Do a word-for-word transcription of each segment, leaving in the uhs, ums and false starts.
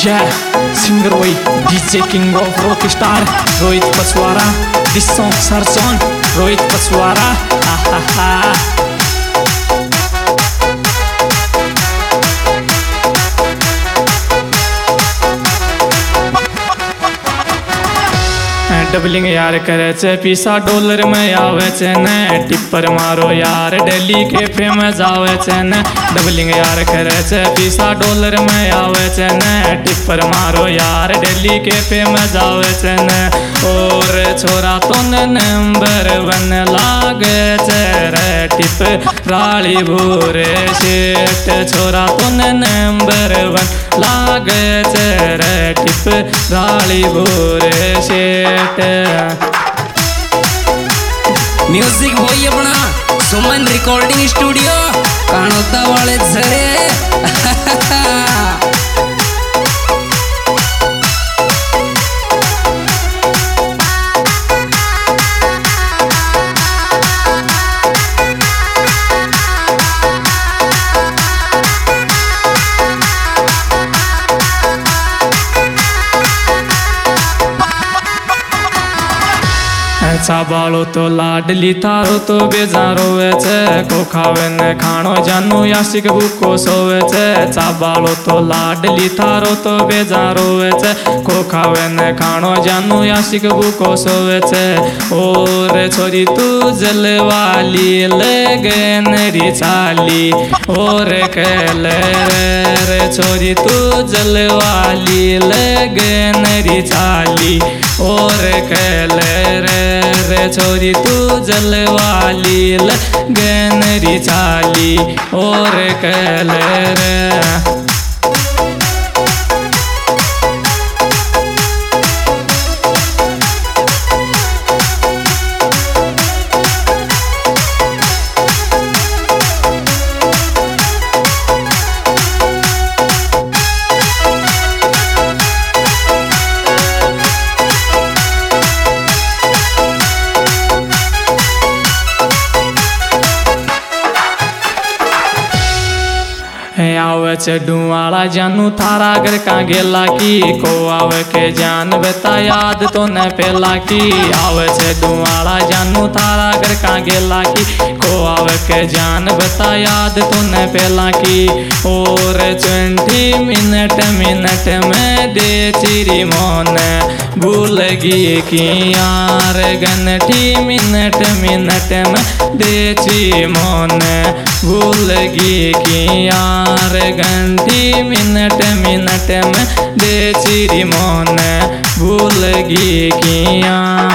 Yeah, singer boy, D J king of rock star, Rohit Paswara. This song starts on Rohit Paswara. Ha ha ha. Doubling यार करे चे पीसा dollar में आवे चे ने टिप्पर मारो यार दिल्ली के पे में जावे चे ने डबलिंग यार करे चे पीसा डॉलर में आवे चे ने टिप्पर मारो यार दिल्ली के पे में जावे चे ने और छोरा तो नंबर वन लागे चे रे टिप राली भूरे शेट छोरा तो नंबर वन लागे चे रे टिप राली भूरे शेट म्यूजिक वही अपना सुमन रिकॉर्डिंग स्टूडियो कानोता वाले झरे चाबालो तो लाडली थारो तो बेजारो वे छे को खावे ने खानो जानू यासिक भूको सोवे छे चाबालो तो लाडली थारो तो बेजारो वे छे को खावे ने खानो जानू यासिक भूको सोवे छे और छोरी तू जलवाली लेगे नेरी चाली और कहले रे रे छोरी तू जलवाली लेगे नेरी चाली और कहले रे रे छोरी तू जलवाली लगनरी चाली और कहले रे आवे छे डुआला जानू थारा घर का गेला की को आवे के जान बता याद तो न पेला की आवे छे डुआला जानू थारा घर का गेला की को आवे के जान बता याद तो न पेला की और ट्वेंटी मिनट मिनट में दे चिरी मोन भूल गई की यार घंटी मिनट मिनट में दे ची मोन भूल गई की यार घंटी मिनट मिनट में दे चिरी मोन भूल गई किया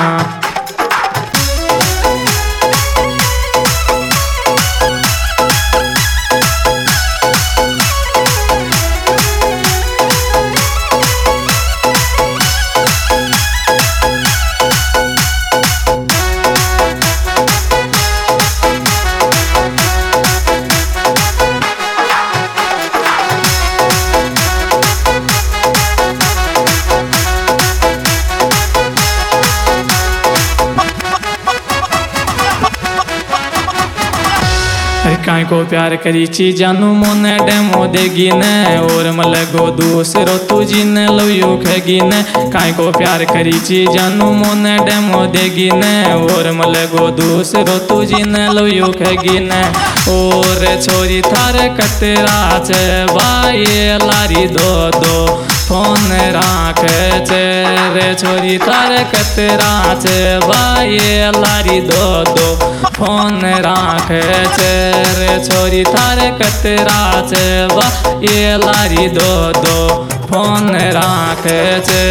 काई को प्यार करी ची जानू मोने डेमो देगी ने और मलगो दूसरो तुझी ने लवियो खेगी ने काई को प्यार करी ची जानू मोने डेमो देगी ने और मलगो दूसरो तुझी ने लवियो खेगी ने और छोरी थार कतरा चे बाये लारी दो दो फोन राखे चे रे छोरी थार कतरा चे बाये लारी दो दो फोन राखे चे रे छोरी थार कतरा चे बा ये लारी दो दो फोन राखे चे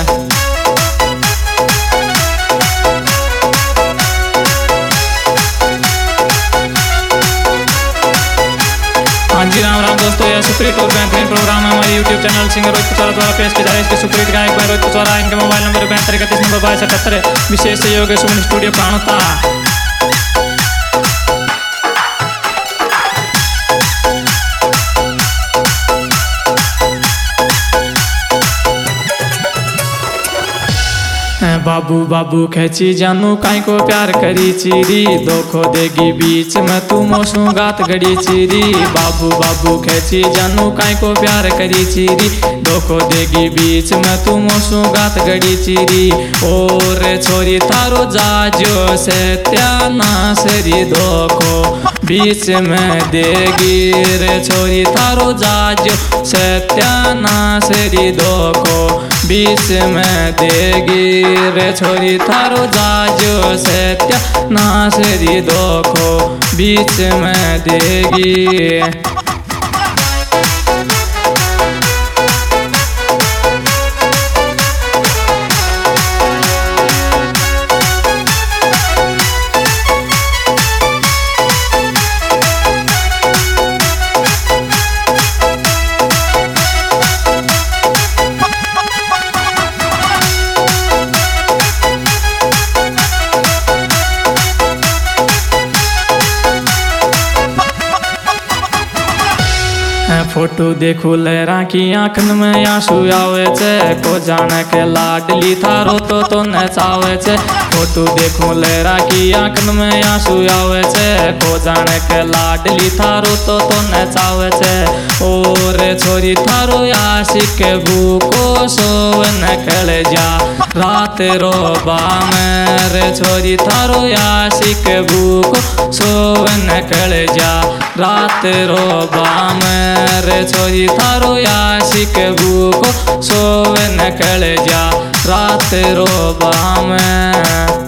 हाँ जी राम राम दोस्तों, यह सुप्रीत और बेहतरीन प्रोग्राम है हमारे YouTube channel singer Rohit Pachaura द्वारा पेश किया जा रहा है। इसके सुप्रीत गायक भाई रोहित पचौरा, इनके मोबाइल नंबर बहत्तर इकतीस नंबर बाईस अठहत्तर। विशेष सहयोग है सुमन स्टूडियो कानोता। बाबू बाबू खेची जानू काई को प्यार करी चीरी धोखो देगी बीच में तू मोसू गात गड़ी चीरी बाबू बाबू खेची जानू काई को प्यार करी चीरी धोखो देगी बीच में तू मोसू गात गड़ी चीरी और छोरी थारो जाजो से त्यानासरी धोखो बीच में देगी रे छोरी थारो जाजो से त्यानासरी धोखो बीच में देगी रे छोरी थारो जाजो से त्यानासरी धोखो बीच में देगी। फोटो देखू लहरा की आंखन में आंसू आवे छे को जाने के लाडली थारो तो तो नचावे छे फोटो देखू लहरा की आंखन में आंसू आवे छे को जाने के लाडली थारो तो तो नचावे छे और छोरी थारो आशिक भूको सोवन खेल जा रात रोबा में रे छोरी थारो आशिक भूको सोवन खेल जा रात रोबा में रे छोरी थारो आशिक भूको सोवन खेल जा रात रोबा में।